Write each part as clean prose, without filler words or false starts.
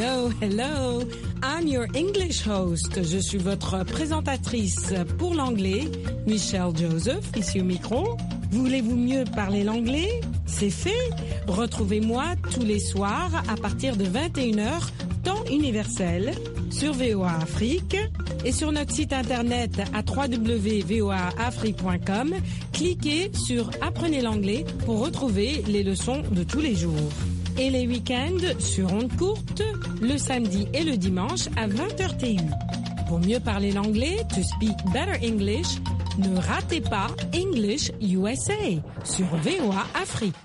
Hello, hello. I'm your English host. Je suis votre présentatrice pour l'anglais, Michelle Joseph, ici au micro. Voulez-vous mieux parler l'anglais? C'est fait. Retrouvez-moi tous les soirs à partir de 21h, temps universel, sur VOA Afrique et sur notre site internet à www.voaafrique.com. Cliquez sur Apprenez l'anglais pour retrouver les leçons de tous les jours. Et les week-ends sur ondes courtes, le samedi et le dimanche à 20h TU. Pour mieux parler l'anglais, to speak better English, ne ratez pas English USA sur VOA Afrique.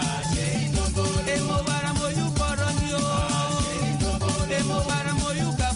Emo bara moyu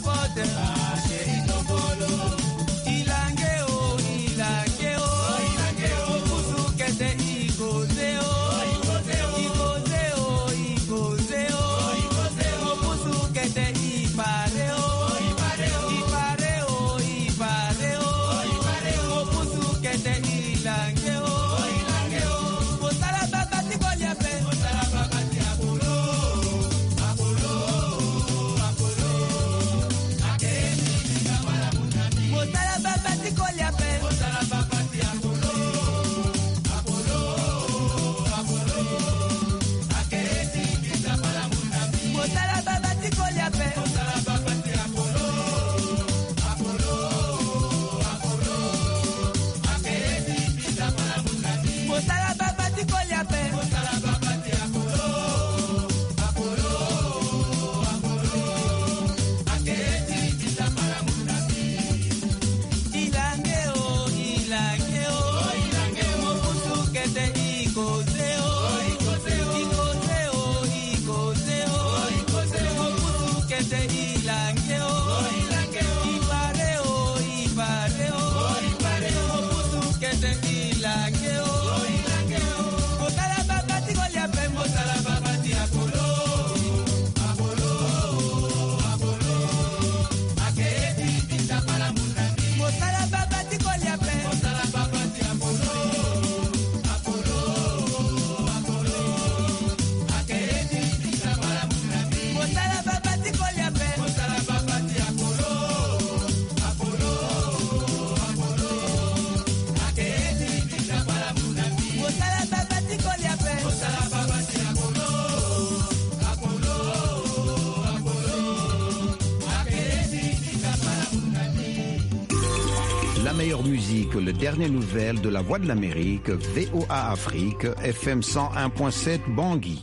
meilleure musique, les dernières nouvelles de la Voix de l'Amérique, VOA Afrique, FM 101.7 Bangui.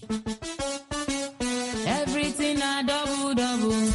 Everything a double double.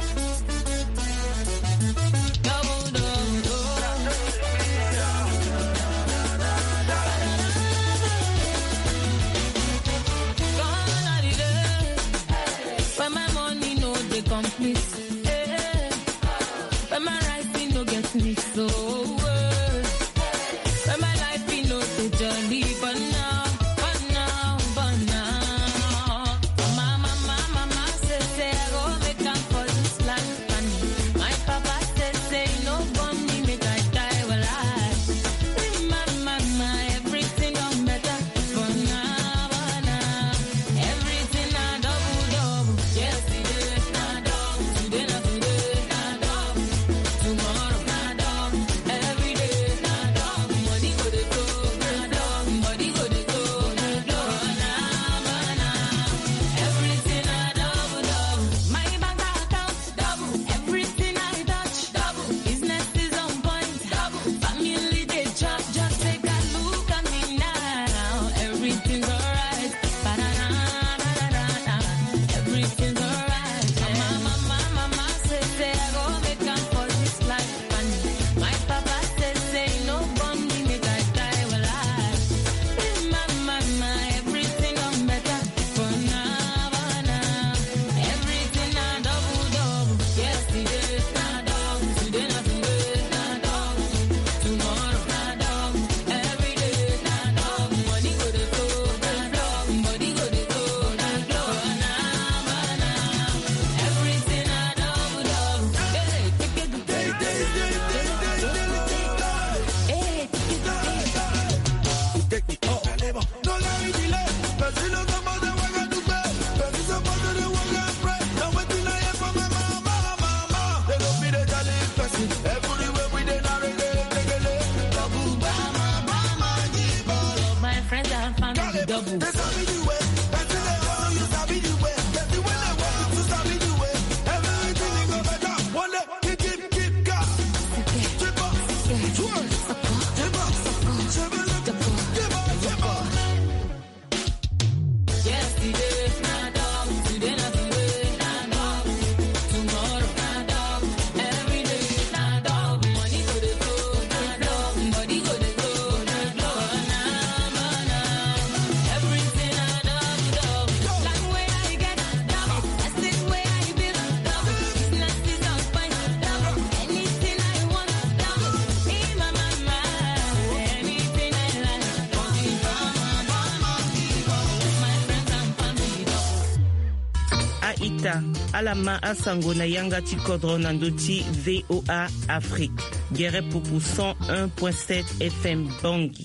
Alama Asango na yanga tikodro nandoti VOA Afrique. Guerre Poupou 101.7 FM Bangui.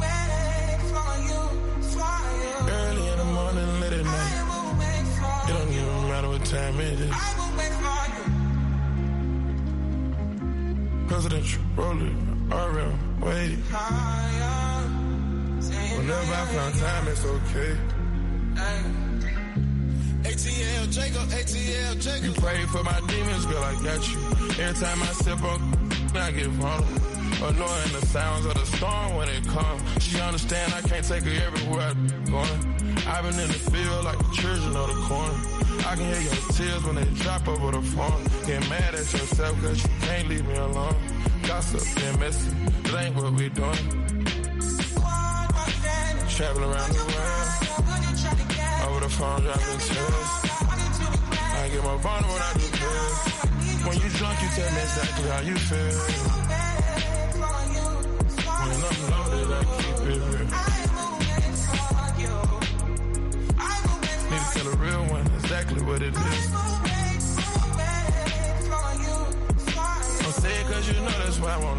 Early in the morning, late at night. It don't even matter what time it is. Presidential, rolling, RM, waiting. Whenever I find time, it's okay. ATL Jacob. You pray for my demons, girl, I got you. Every time I sip on, I get vulnerable. Annoying the sounds of the storm when it comes. She understand I can't take her everywhere I'm going. I've been in the field like the children of the corner. I can hear your tears when they drop over the phone. Get mad at yourself cause you can't leave me alone. Gossip and messy, it ain't what we doing. Traveling around the world. Over the phone, dropping tears. I get more vulnerable when I do pills. When you drunk, you tell me exactly how you feel. When I'm loaded, I keep it real. Need to tell a real one exactly what it is. Don't say it cause you know that's why I won't